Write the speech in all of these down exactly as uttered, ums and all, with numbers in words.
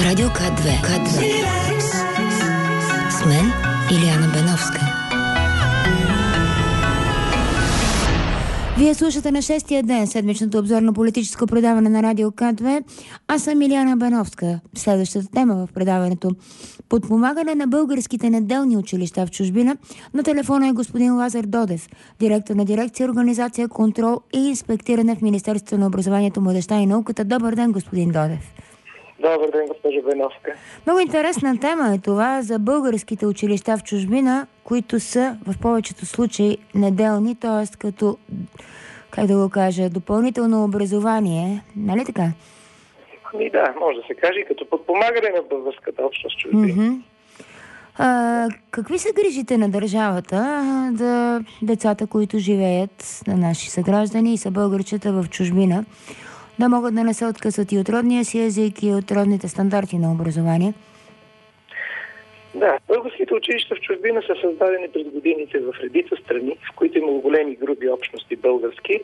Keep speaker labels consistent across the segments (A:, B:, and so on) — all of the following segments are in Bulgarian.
A: Радио К две. К две. С мен Илияна Беновска. Вие слушате на шестия ден седмичното обзорно политическо предаване на Радио К две. Аз съм Илияна Беновска. Следващата тема в предаването: подпомагане на българските неделни училища в чужбина. На телефона е господин Лазар Додев, директор на дирекция Организация, контрол и инспектиране в Министерството на образованието, младежта и науката. Добър ден, господин Додев.
B: Добър ден, госпожо Беновска.
A: Много интересна тема е това за българските училища в чужбина, които са в повечето случаи неделни, т.е. като, как да го кажа, допълнително образование. Нали така?
B: Ами да, може да се каже и като подпомагане на българската общност в чужбина.
A: Mm-hmm. А, какви са грижите на държавата да децата, които живеят, на наши съграждани и са българчета в чужбина, да могат да не се откъсват и от родния си език, и от родните стандарти на образование?
B: Да, българските училища в чужбина са създадени през годините в редица страни, в които има големи групи общности български,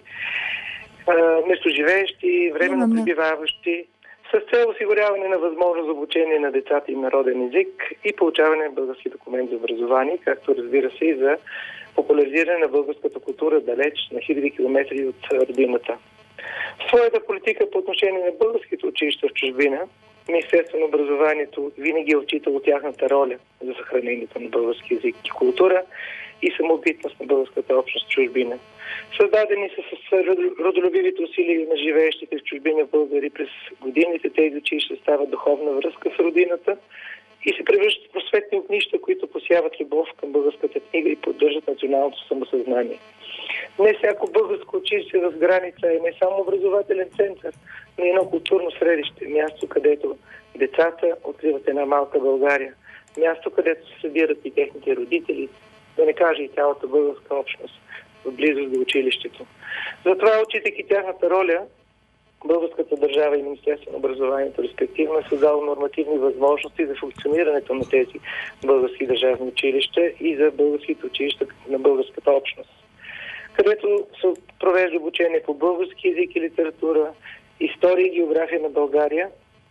B: местоживеещи, временно пребиваващи, с цел осигуряване на възможност за обучение на децата им на роден език и получаване на български документ за образование, както разбира се и за популяризиране на българската култура далеч на хиляди километри от родината. В своята политика по отношение на българските училища в чужбина, Министерството на образованието винаги е отчитало тяхната роля за съхранението на български език и култура и самобитност на българската общност в чужбина. Създадени са с родолюбивите усилия на живеещите в чужбина българи през годините. Тези училища стават духовна връзка с родината и се превръщат в просветни огнища, които посяват любов към българската книга и поддържат националното самосъзнание. Не всяко българско училище в граница е не само образователен център, но и едно културно средище, място, където децата откриват една малка България, място, където се събират и техните родители, да не кажа и цялата българска общност в близост до училището. Затова, отчитайки тяхната роля, българската държава и Министерство на образованието респективно е създало нормативни възможности за функционирането на тези български държавни училища и за българските училища на българската общност, където се провежда обучение по български език и литература, история и география на България.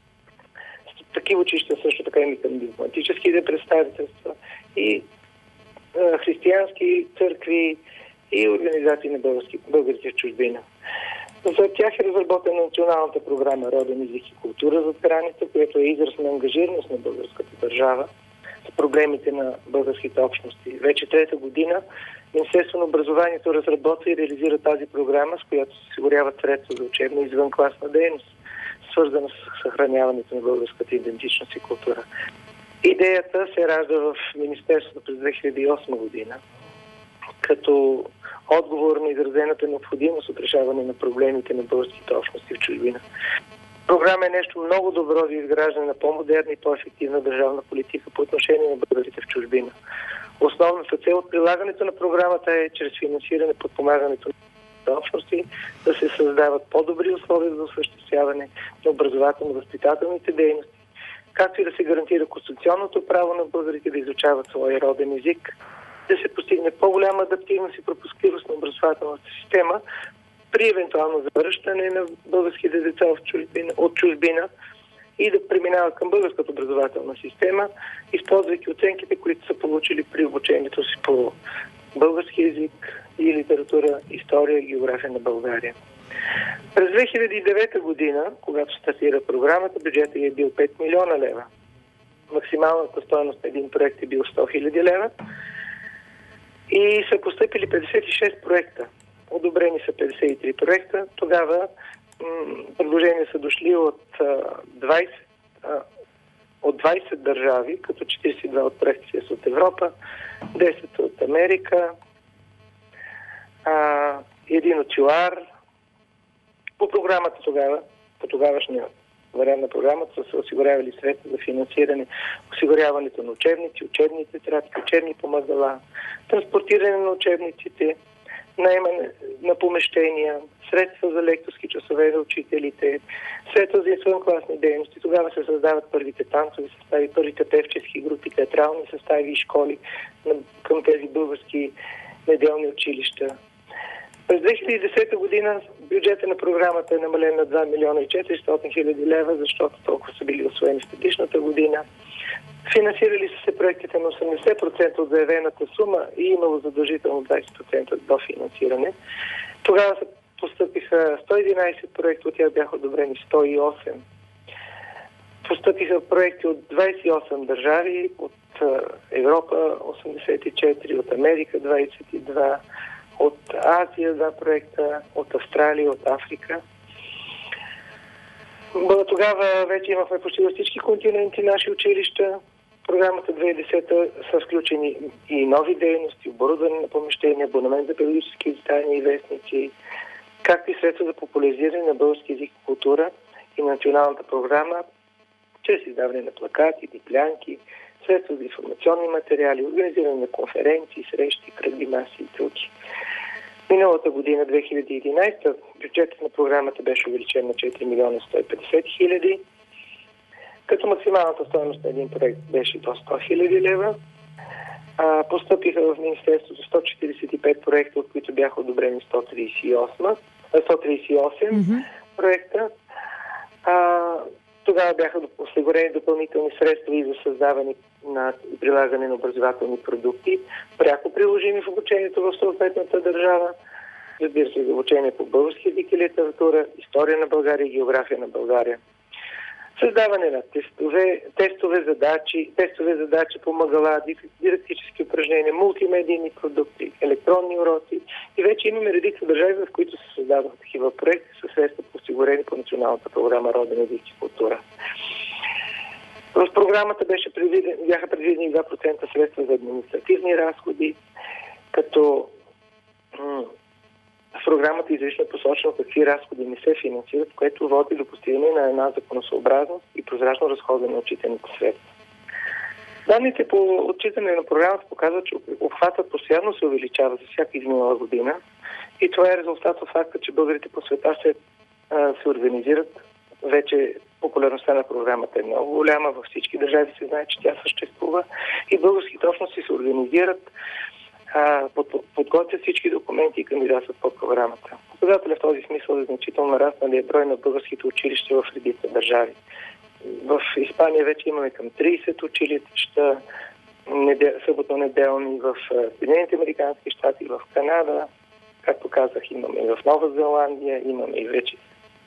B: Такива училища също така има към дипломатическите представителства и а, християнски църкви и организации на български, българите в чужбина. За тях е разработена националната програма Роден език и култура зад граница, която е израз на ангажираност на българската държава с проблемите на българските общности. Вече трета година Министерство на образованието разработва и реализира тази програма, с която се осигуряват средства за учебна и извънкласна дейност, свързана с съхраняването на българската идентичност и култура. Идеята се ражда в Министерството през две хиляди и осма година, като отговор на изразената необходимост от решаване на проблемите на българските общности в чужбина. Програма е нещо много добро за изграждане на по-модерна и по-ефективна държавна политика по отношение на българите в чужбина. Основната цел от прилагането на програмата е чрез финансиране подпомагането на общности да се създават по-добри условия за осъществяване на образователно-възпитателните дейности, както и да се гарантира конституционното право на българите да изучават своя роден език, да се постигне по-голяма адаптивност и пропускливост на образователната система при евентуално завръщане на българските деца в чужбина, от чужбина и да преминават към българската образователна система, използвайки оценките, които са получили при обучението си по български език и литература, история и география на България. През две хиляди и девета година, когато стартира програмата, бюджетът е бил пет милиона лева. Максималната стойност на един проект е бил сто хиляди лева и са постъпили петдесет и шест проекта. Одобрени са петдесет и три проекта. Тогава м- предложения са дошли от двайсет, от двайсет държави, като четирийсет и две от проектите са от Европа, десет от Америка, а, един от ЮАР. По програмата тогава, по тогавашния вариант на програмата са се осигурявали средства за финансиране, осигуряването на учебници, учебни тетрадки, учебни помагала, транспортиране на учебниците, наемане на помещения, средства за лекторски часове за учителите, средства за извънкласни дейности. Тогава се създават първите танцови състави, първите певчески групи, театрални състави и школи към тези български неделни училища. През две хиляди и десета година бюджета на програмата е намален на два милиона и четиристотин хиляди лева, защото толкова са били усвоени в предишната година. Финансирали са се проектите на осемдесет процента от заявената сума и имало задължително двадесет процента дофинансиране. Тогава постъпиха сто и единадесет проекти, от тях бяха одобрени сто и осем. Постъпиха проекти от двадесет и осем държави, от Европа осемдесет и четири, от Америка двадесет и два, от Азия два проекта, от Австралия, от Африка. Тогава вече имахме почти във всички континенти наши училища. В програмата две хиляди и десета са включени и нови дейности, оборудване на помещения, абонамент за периодически издания и вестници, както и средства за популяризиране на български език и култура и националната програма, чрез издаване на плакати, диплянки, средства за информационни материали, организиране на конференции, срещи, кръгли маси и други. Миналата година, две хиляди и единадесета, бюджетът на програмата беше увеличен на четири милиона сто и петдесет хиляди, като максималната стойност на един проект беше до сто хиляди лева. А, постъпиха в Министерството сто четиридесет и пет проекта, от които бяха одобрени сто тридесет и осем, сто тридесет и осем mm-hmm. проекта. А, тогава бяха осигурени допълнителни средства и за създаване на и прилагане на образователни продукти, пряко приложими в обучението в съответната държава, разбира се, за обучение по български език и литература, история на България и география на България. Създаване на тестове, тестове задачи, тестове задачи, помагала, дидактически упражнения, мултимедийни продукти, електронни уроци и вече имаме редица държави, в които се създават такива проекти със средства осигурени по националната програма Роден език и култура. В програмата беше предвиден, бяха предвидени два процента средства за административни разходи, като м- в програмата изрично посочено какви разходи не се финансират, което води до постигане на една законосъобразност и прозрачно разходване на отчитаните средства. Данните по отчитане на програмата показват, че обхватът постоянно се увеличава за всяка изминала година и това е резултат от факта, че българите по света се, а, се организират. Вече популярността на програмата е много голяма, във всички държави се знае, че тя съществува и българските общности се организират, подготвят всички документи и кандидатстват по програмата. Показателят в този смисъл е значително нараснали брой на българските училища в редица държави. В Испания вече имаме към тридесет училища, съботно-неделни, в Съединените американски щати, в Канада, както казах, имаме и в Нова Зеландия, имаме и вече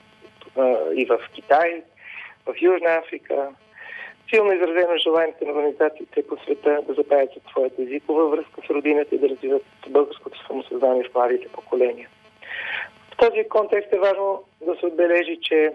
B: и в Китай, в Южна Африка. Силно изразено желанието на организациите по света да запазят своята езикова връзка с родината и да развиват българското самосъзнание в младите поколения. В този контекст е важно да се отбележи, че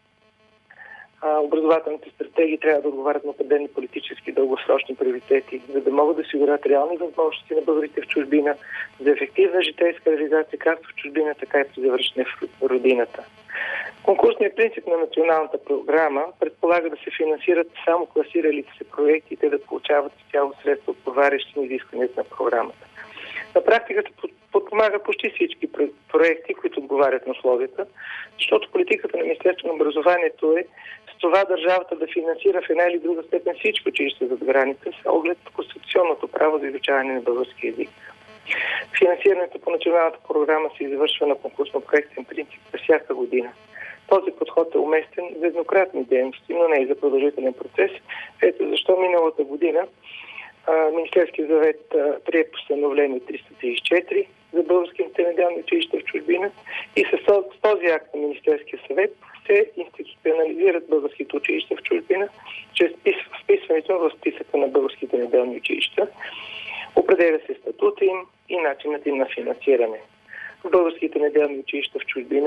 B: а, образователните стратегии трябва да отговарят на определени политически дългосрочни приоритети, за да могат да осигурят реални възможности на българите в чужбина за ефективна житейска реализация както в чужбина, така и при завръщане в родината. Конкурсният принцип на националната програма предполага да се финансират само класиралите се проекти и те да получават цяло средства, отговарящи на изискванията на програмата. На практика се подпомага почти всички проекти, които отговарят на условията, защото политиката на Министерството на образованието е с това държавата да финансира в една или друга степен всички училища зад граница с оглед конституционното право за изучаване на български език. Финансирането по националната програма се извършва на конкурсно-проектен принцип за всяка година. Този подход е уместен за еднократни дейности, но не и за продължителен процес. Ето защо миналата година Министерският съвет прие постановление триста тридесет и четири за българските неделни училища в чужбина и с този акт на Министерския съвет се институционализират българските училища в чужбина чрез вписването в списъка на българските неделни училища. Определя се статута им и начинът им на финансиране. В българските неделни училища в чужбина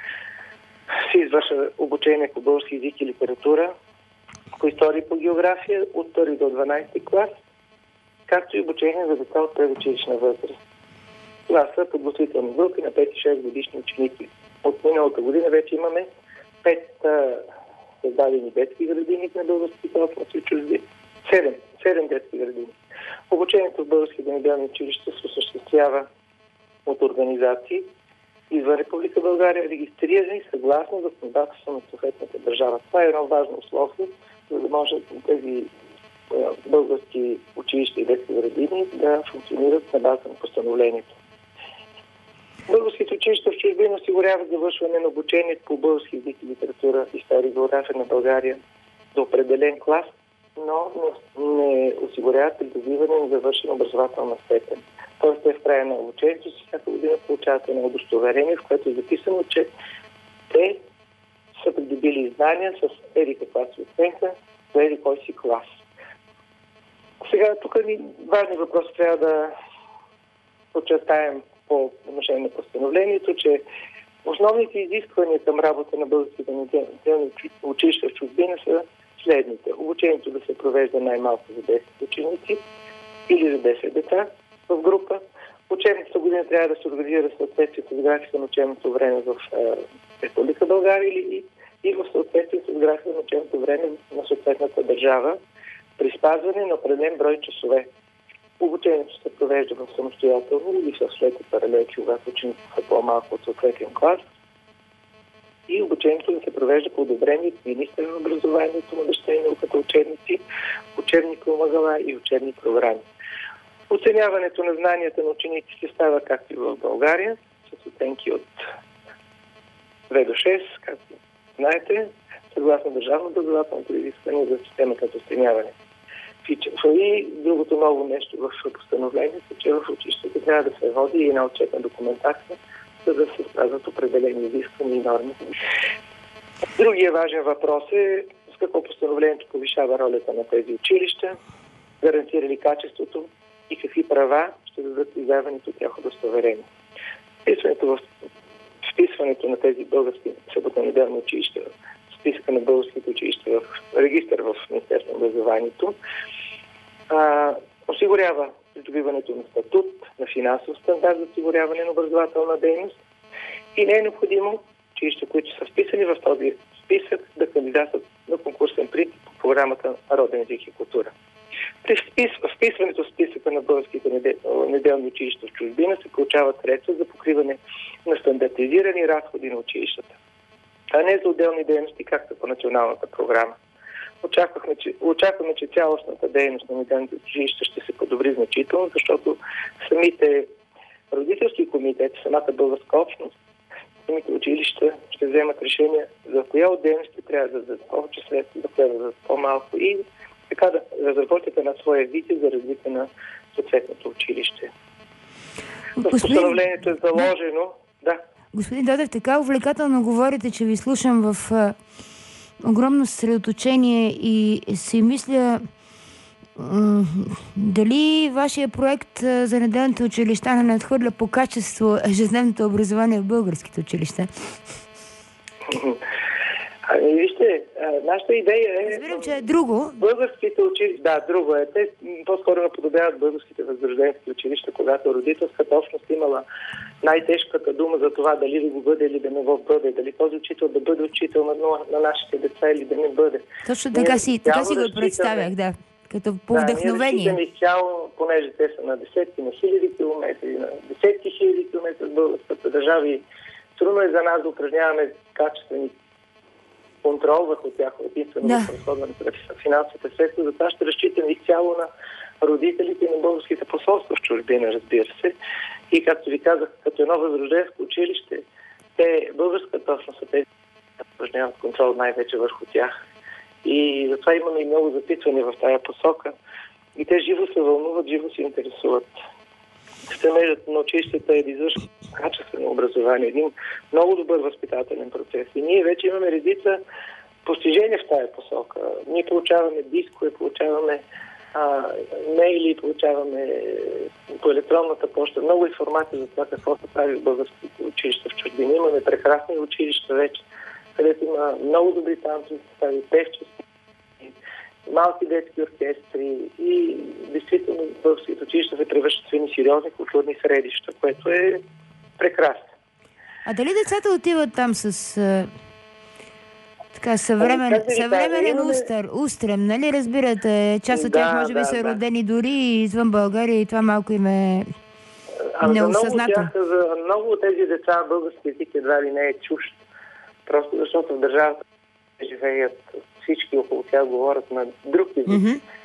B: се извършва обучение по български език и литература, по история и по география от първи до дванадесети клас, както и обучение за деца от предучилищна възраст. Това са подготвителни групи на пет и шест годишни ученици. От миналата година вече имаме пет създадени детски градини на българските общности в чужбина. Седем. Седем детски градини. Обучението в българските неделни училища се осъществява от организации извън Република България, регистрирани съгласно законодателството на съответната държава. Това е едно важно условие, за да може тези български училища и детски градини да функционират на база на постановлението. Българските училища в чужбина осигуряват завършване на обучение по български език и литература, история и география на България до определен клас, но не осигуряват придобиване на завършена образователна степен. Тоест, те в края на обучението си всяка година получават едно удостоверение, в което е записано, че те са придобили знания с еди каква си оценка за еди кой си клас. Сега, тук ни важни въпроси трябва да подчертаем по отношение на постановлението, че основните изисквания към работа на българските неделни училища в чужбина са следните. Обучението да се провежда най-малко за десет ученици или за десет деца в група. Учебната година трябва да се организира в съответствие с графика на учебното време в Република България или и в съответствие с графика на учебното време на съответната държава при спазване на определен брой часове. Обучението се провежда в самостоятелно или в след паралелки, когато учениците са по-малко от съответен клас. И обучението да се провежда по одобрение от министъра на образованието, младежта и науката, учебници, учебни помагала и учебни програми. Оценяването на знанията на учениците става както и в България, с оценки от две до шест, както знаете, съгласно държавно образователното изискване за системата за оценяване. И другото ново нещо в постановлението, че в училището трябва да се води и една отчетна документация, за да се спазват определени изисквания и норми. Другия важен въпрос е с какво постановлението повишава ролята на тези училища, гарантира ли качеството и какви права ще дадат издаването от тях удостоверение. Вписването, в... Вписването на тези български съботно-неделни училища в списъка на българските училища в регистър в Министерството на образованието а, осигурява придобиването на статут, на финансов стандарт за осигуряване на образователна дейност и не е необходимо училища, които са вписани в този списък, да кандидатстват на конкурсен принцип по програмата Роден език и култура. При вписването в списъка на българските неделни училища в чужбина се получават средства за покриване на стандартизирани разходи на училищата, а не за отделни дейности, както по националната програма. Очакваме, че, очакваме, че цялостната дейност на неделните училища ще се подобри значително, защото самите родителски комитети, самата българска общност, самите училища ще вземат решение за коя от дейности трябва да дадат повече средства, за коя да дадат по-малко и така да разработят една своя визия за развитие на съответното училище. В постановлението е заложено... Да. Да.
A: Господин Додев, така увлекателно говорите, че ви слушам в а, огромно съсредоточение и си мисля м- дали вашия проект а, за неделните училища не надхвърля по качество ежедневното образование в българските училища.
B: Ами вижте, нашата идея е...
A: Разбирам, че е друго.
B: Българските училища, да, друго е. Те по-скоро наподобяват българските възрожденски училища, когато родителската общност имала най-тежката дума за това дали да го бъде или да не го бъде, дали този учител да бъде учител на, на нашите деца или да не бъде.
A: Точно така ние си, така си го представях, да. Като по
B: да,
A: вдъхновение.
B: Ние разчитаме изцяло, понеже те са на десетки, на хиляди километри, на десетки хиляди километри в българската държава и трудно е за нас да упражняваме качествени контрол върху тях, единствено
A: да.
B: в разходването на финансовите средства. Затова ще разчитаме изцяло на родителите и на българските посолства в чужбина, разбира се. И както ви казах, като едно възрожденско училище, те, българската общност, са тези, които упражняват контрол най-вече върху тях. И затова имаме и много запитвания в тая посока. И те живо се вълнуват, живо се интересуват. Стремежът на училищата е да извършва качествено образование, един много добър възпитателен процес. И ние вече имаме редица постижения в тая посока. Ние получаваме дискове, получаваме а, мейли, получаваме по електронната почта много информация за това какво се прави в българските училища в чужбина. Имаме прекрасни училища вече, където има много добри танцови състави, певчески, малки детски оркестри и действително българските училища се превръщат в едни сериозни културни средища, което е прекрасно.
A: А дали децата отиват там с а, така съвремен, съвременен
B: имаме...
A: устър, устрем, нали разбирате? Част от
B: да,
A: тях може би
B: да,
A: са
B: да.
A: родени дори извън България и това малко им е
B: а,
A: неосъзнато.
B: За много, за много от тези деца български език едва ли не е чужд. Просто защото в държавата живеят всички около тях говорят на друг език. Mm-hmm.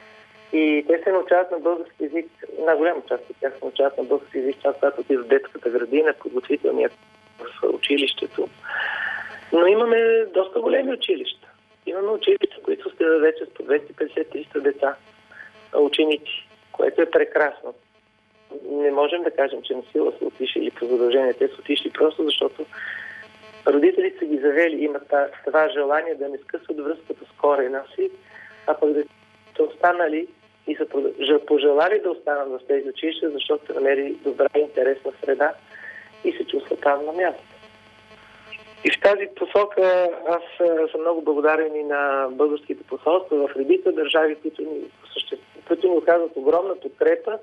B: И те се научават на български език, една голяма част от тях се научават на български език, част когато отиват в детската градина, подготвителния в училището. Но имаме доста големи училища. Имаме училища, които сте вече с по двеста и петдесет до триста деца, ученици, което е прекрасно. Не можем да кажем, че на сила са отишли или по задължение. Те са отишли просто защото родителите са ги завели, имат това желание да не скъсват връзката с корена си, а пък да са останали и са пожелали да останат в тези училища, защото са намерили добра и интересна среда и се чувстват там на място. И в тази посока аз съм много благодарен и на българските посолства в редица държави, които ни, които ни оказват огромна подкрепа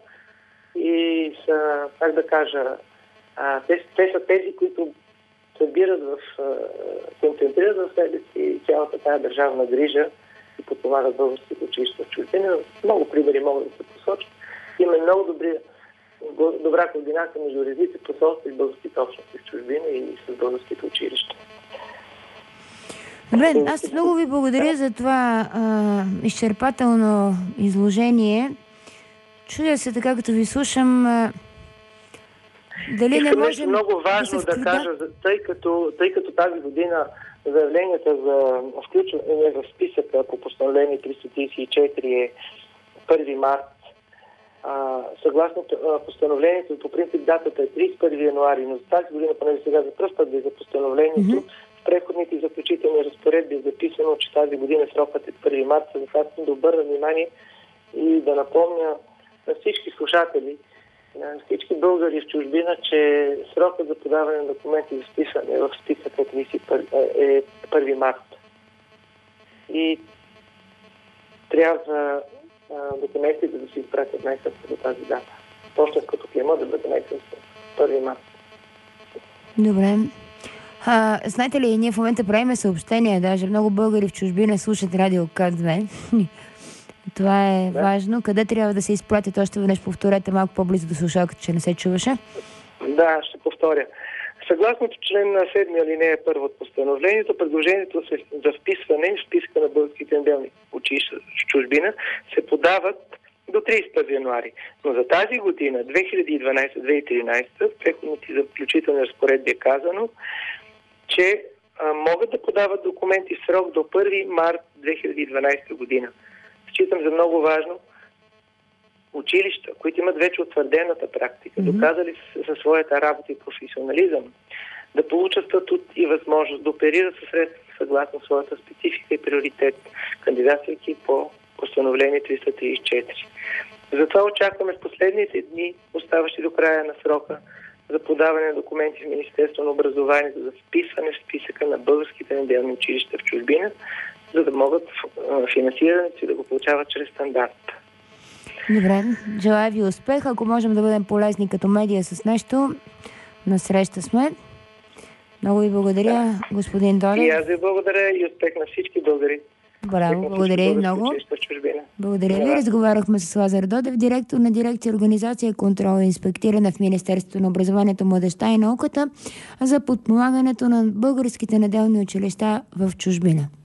B: и са, как да кажа, те, те са тези, които събират в, концентрират в себе си цялата тая държавна грижа и подпомагат българските училища в чужбина. Много примери могат да се посочат. Има много добри, добра координация между редици посолства и българските общности в чужбина и с българските училища.
A: Добре, аз много ви благодаря за това а, изчерпателно изложение. Чудя се така, като ви слушам, а, дали Искам не можем
B: много важно да, да кажа, тъй като, тъй като тази година заявленията за включване в списъка по постановление триста тридесет и четири е първи март. А, съгласно а, постановлението, по принцип датата е тридесет и първи януари, но за тази година, поне сега за пръв път за постановлението, mm-hmm. в преходните и заключителни разпоредби е записано, че тази година срокът е първи март. Сега искам да обърна внимание и да напомня на всички слушатели, на всички българи в чужбина, че срокът за подаване на документи за вписване в списъка е първи март. И трябва документите да се изпратят най-късно до тази дата. Пощенското клеймо да бъде най-късно първи март.
A: Добре. А, знаете ли, ние в момента правим съобщения, даже много българи в чужбина слушат радио К две. Това е да. важно. Къде трябва да се изпратят? Още веднъж повторете малко по-близо до слушалката, че не се чуваше.
B: Да, ще повторя. Съгласно член на седми алинея първа от постановлението, предложението за вписване в списка на българските неделни училища в чужбина се подават до тридесет и първи януари. Но за тази година, две хиляди и дванадесета - две хиляди и тринадесета, в преходните заключителни разпоредби е казано, че а, могат да подават документи в срок до първи март две хиляди и дванадесета година. Считам за много важно училища, които имат вече утвърдената практика, mm-hmm. доказали със своята работа и професионализъм, да получат статут и възможност да оперират със средства съгласно своята специфика и приоритет, кандидатствайки по постановление триста тридесет и четири. Затова очакваме в последните дни, оставащи до края на срока, за подаване на документи в Министерство на образованието за вписване в списъка на българските неделни училища в чужбина, за да могат финансирането си да го получават чрез стандарт.
A: Добре, желая ви успех. Ако можем да бъдем полезни като медия с нещо, на среща сме. Много ви благодаря, да. господин Донев.
B: И аз ви благодаря и успех на всички българи.
A: Браво, благодаря ви много. Благодаря ви. Разговаряхме с Лазар Додев, директор на дирекция Организация, контрол и инспектиране в Министерството на образованието, младежта и науката за подпомагането на българските неделни училища в чужбина.